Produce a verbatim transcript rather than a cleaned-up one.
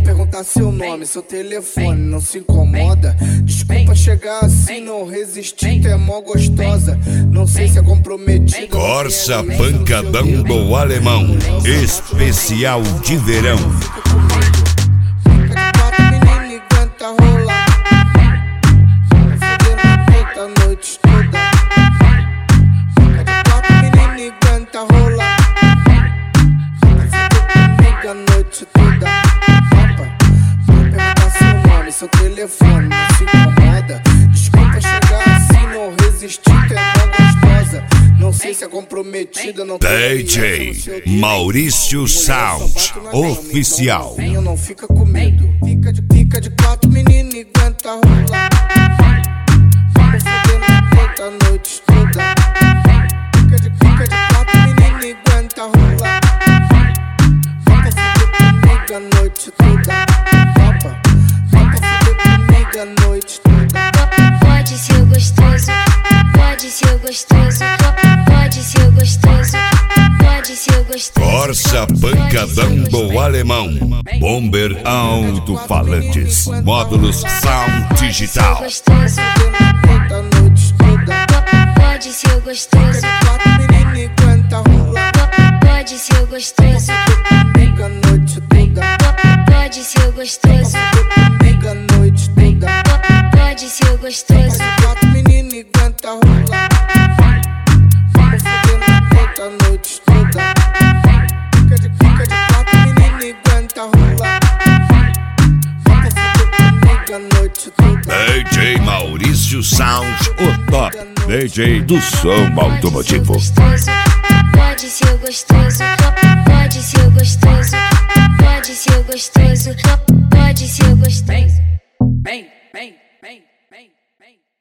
perguntar seu nome, seu telefone, não se incomoda. Desculpa chegar assim, não resisti, tu é mó gostosa. Não sei se é comprometido. Corsa Pancadão do Alemão, especial de verão. A noite toda, opa, vou perguntar seu nome, seu telefone, não se incomoda. Desculpa chegar assim, não resisti, tu é mó gostosa. Não sei se é comprometida, não tem D J Maurício Sound Oficial. Venha, não fica com medo. Fica de, fica de quatro, menina, e aguenta rolar. Vamos foder na peita a noite toda. Fica de, fica de quatro, menina, e aguenta rolar. A noite toda, opa, opa, foder comigo a noite toda. Pode ser gostoso, pode ser gostoso, pode ser gostoso, pode ser gostoso. Corsa Pancadão do Alemão, Bomber Alto-Falantes, módulos Sound Digital. Pode ser gostoso, pode ser gostoso, a noite toda. pode ser gostoso, Comigo a noite toda. pode ser gostoso. Quatro menina e aguenta rolar. Vamos foder na peita a noite toda. Fica de, fica de quatro menina e aguenta rolar. Vamos foder comigo a noite toda. D J Maurício Sound, o top D J do som automotivo. Pode ser gostoso, pode ser gostoso, pode ser gostoso, pode ser gostoso. Bem, bem, bem, bem, bem.